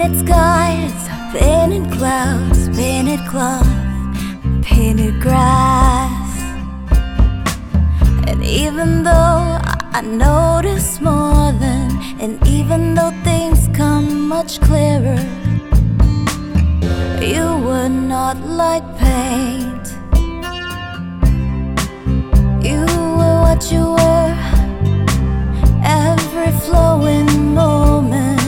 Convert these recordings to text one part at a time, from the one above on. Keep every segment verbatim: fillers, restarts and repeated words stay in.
Painted skies, painted clouds, painted cloth, painted grass. And even though I notice more than, and even though things come much clearer, you were not like paint. You were what you were, every flowing moment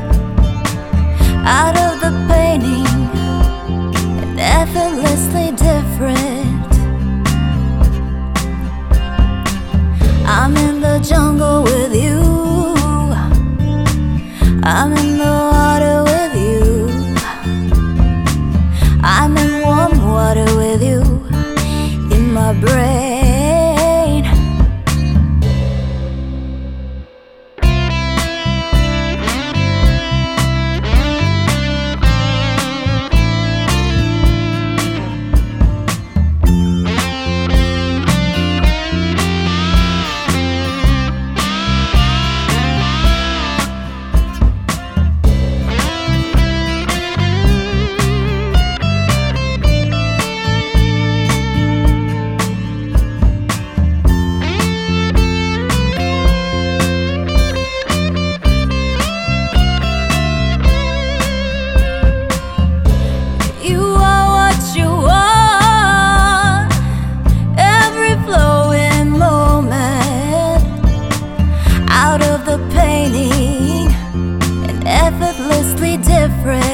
out of the painting, and effortlessly different. I'm in the jungle with you, I'm in the water with you, I'm in warm water with you, in my brain. Effortlessly different.